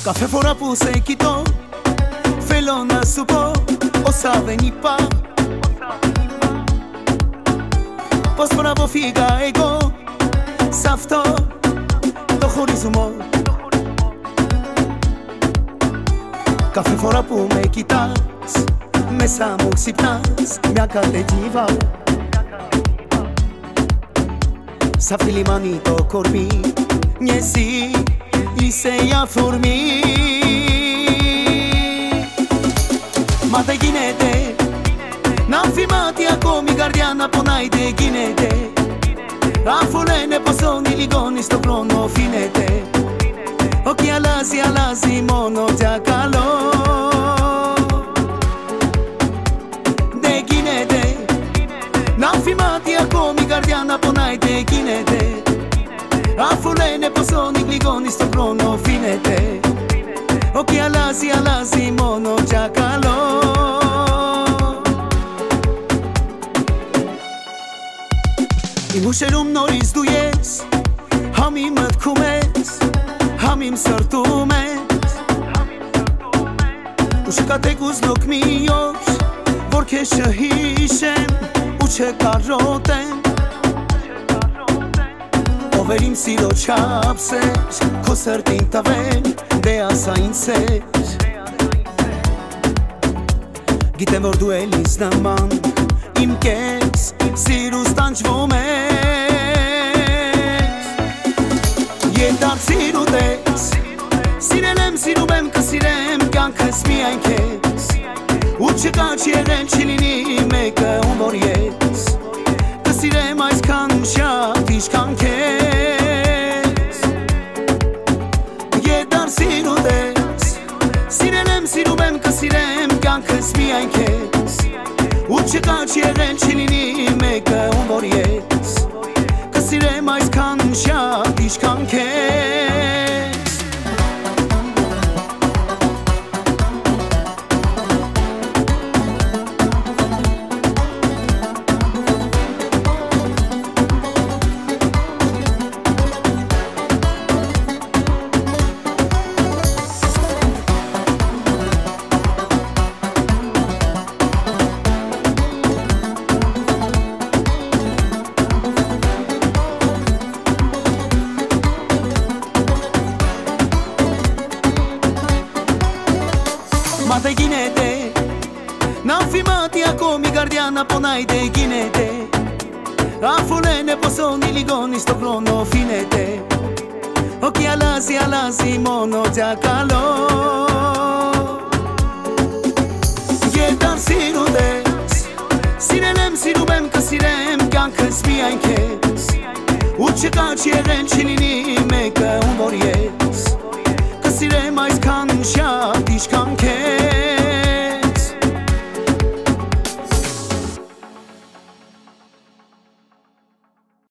Kafe fora puse quito Felona supo O sa veni pa Pos bravo figa ego Safto Το χωρισμό Κάθε φορά που με κοιτάς Μέσα μου ξυπνάς Μια καταιγίδα Σαν αυτή λιμάνι το κορμί Μοιάζει είσαι η αφορμή Μα δεν γίνεται Να θυμάται ακόμη η καρδιά να πονάει δεν γίνεται Αφού λένε πως όνει λιγώνει στο χρόνο φύνεται Ό,τι αλλάζει, αλλάζει μόνο για καλό Δεν γίνεται Να θυμάται ακόμη η καρδιά να πονάει δεν γίνεται Αφού λένε πως όνει λιγώνει στο χρόνο φύνεται Ό,τι αλλάζει, αλλάζει μόνο για καλό Իմ ուշերում նորից դու ես Համ իմ մտքում ես Համ իմ սրտում ես Ու չկատեք ուզնոք մի օր Որ քեզ չհիշեմ Ու չկարոտեմ Ով էր իմ սիրո չափսեր Քո սրտին տվել Դե ասա ինձ էր Գիտեմ որ դու էլ ինձ նման Իմ կեքս Սիրուս տանջվում ես Ենտարցիր ու տես Սիրել եմ, սիրում եմ, կսիրեմ Կյանքս միայն քեզ Ու չկա չեղեն չի լինի մեկը ում որ ես Կսիրեմ այսքան շատ իշքան քեզ Ենտարցիր ու տես Սիրել եմ, սիրում եմ, կսիրեմ Կյանքս միայն քեզ Ու չկա չեղեն չի լինի մեկը ում որ ես Կսիրեմ այսքան շատ իշքան քեզ Ma te ginete Non filmati a come guardiana ponai te ginete A fulene posoni ligoni sto crono finete Occhi alasi mono già calo Yetar sirudes Sirelem sirubem kasirem Gankes miain kes Uçeka çieren çilini meke umor yes Kasirem aizkan şat işkan kes